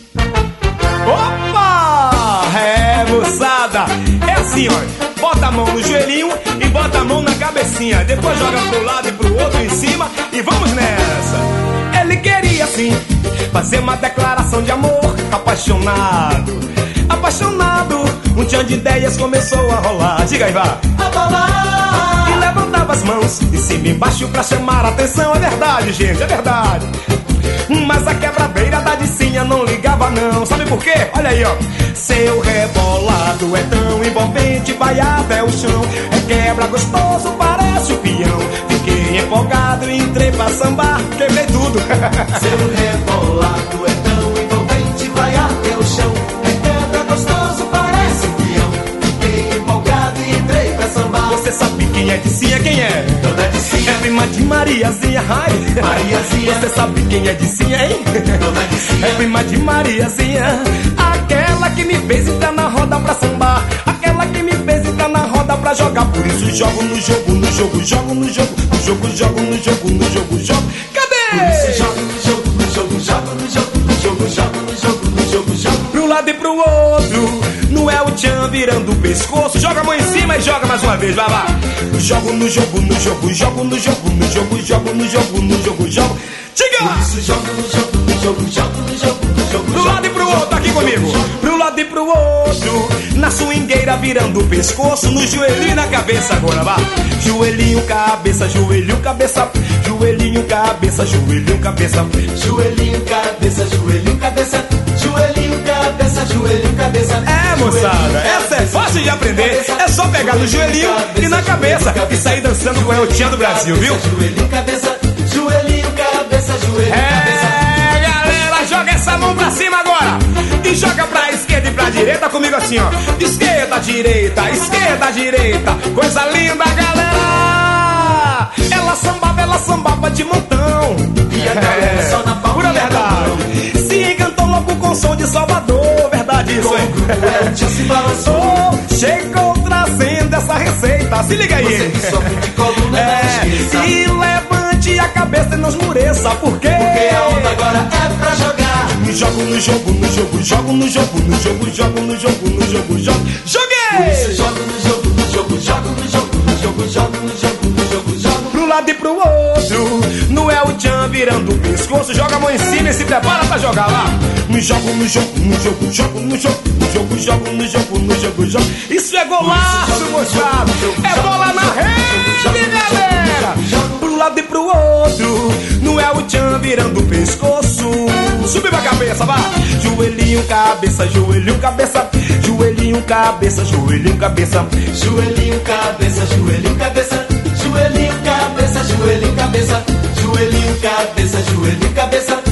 Opa! É, moçada, é assim, ó. Bota a mão no joelhinho e bota a mão na cabecinha. Depois joga pro lado e pro outro em cima e vamos nessa. Ele queria, assim, fazer uma declaração de amor. Apaixonado, apaixonado. Um tchan de ideias começou a rolar. Diga aí, vá. E levantava as mãos de cima e embaixo pra chamar a atenção. É verdade, gente, é verdade. Mas a quebradeira da Dicinha não ligava não. Sabe por quê? Olha aí, ó. Seu rebolado é tão envolvente, vai até o chão. É quebra gostoso, parece o peão. Fiquei empolgado e entrei pra sambar. Quebrei tudo. Seu rebolado é tão envolvente, vai até o chão. É quebra gostoso, parece o peão. Fiquei empolgado e entrei pra sambar. Você sabe quem é Dicinha? Quem é? Dona Dicinha. É prima de Mariazinha, ai. Mariazinha. Você sabe quem é Dicinha, hein? Dona Dicinha. É prima de Mariazinha. Aquela que me fez entrar na roda pra sambar. Aquela que me fez entrar na roda pra jogar. Por isso jogo no jogo, no jogo, jogo no jogo. No jogo, jogo no jogo, no jogo, jogo. Cadê? Por isso jogo no jogo, no jogo, jogo no jogo. No jogo, jogo no jogo, no jogo, jogo. Pro lado e pro outro. Não é o tchan virando o pescoço. Joga a mão em cima e joga mais uma vez, vai lá. Jogo no jogo, no jogo, jogo no jogo. No jogo, jogo no jogo, no jogo, jogo. Diga! Por isso jogo no jogo, no jogo, jogo no jogo. No jogo, pro lado e pro outro, aqui comigo. Pro lado e pro outro. Na swingueira virando o pescoço. No joelhinho na cabeça, agora vá. Joelhinho, cabeça, joelhinho, cabeça. Joelhinho, cabeça, joelhinho, cabeça. Joelhinho, cabeça, joelhinho, cabeça. Joelhinho, cabeça, joelhinho, cabeça. É, moçada, essa é fácil de aprender. É só pegar no joelhinho e na cabeça e sair dançando com o tchan do Brasil, viu? Joelhinho, cabeça, joelhinho, cabeça, joelhinho, cabeça. É, galera, joga essa mão pra cima agora. E joga pra esquerda e pra direita comigo assim, ó. Esquerda, direita, direita. Coisa linda, galera. Ela sambava de montão. E a galera só na palma. Pura verdade. Se encantou logo com som de Salvador. Verdade isso, hein? O tchan se balançou. Chegou trazendo essa receita. Se liga aí. Você que sofre de coluna, não esqueça. E levante a cabeça e não esmureça. Por quê? Porque a onda agora é pra jogar. Jogo no jogo, no jogo, jogo no jogo, no jogo, jogo no jogo, no jogo, jogo. Joguei! Por isso jogo no jogo, no jogo, jogo no jogo, no jogo, jogo no jogo, no jogo, jogo. Pro lado e pro outro. Não é o tchan virando o pescoço. Joga a mão em cima e se prepara pra jogar lá. No jogo, no jogo, no jogo, jogo no jogo, no jogo, jogo no jogo, no jogo, jogo. Isso é golaço, moçada. É bola na rede, galera. Pro lado e pro outro. Não é o tchan virando o pescoço. Subir pra cabeça, vá. Joelhinho, cabeça, joelhinho, cabeça. Joelhinho, cabeça, joelhinho, cabeça. Joelhinho, cabeça, joelhinho, cabeça. Joelhinho, cabeça, joelhinho, cabeça. Joelhinho, cabeça, joelhinho, cabeça.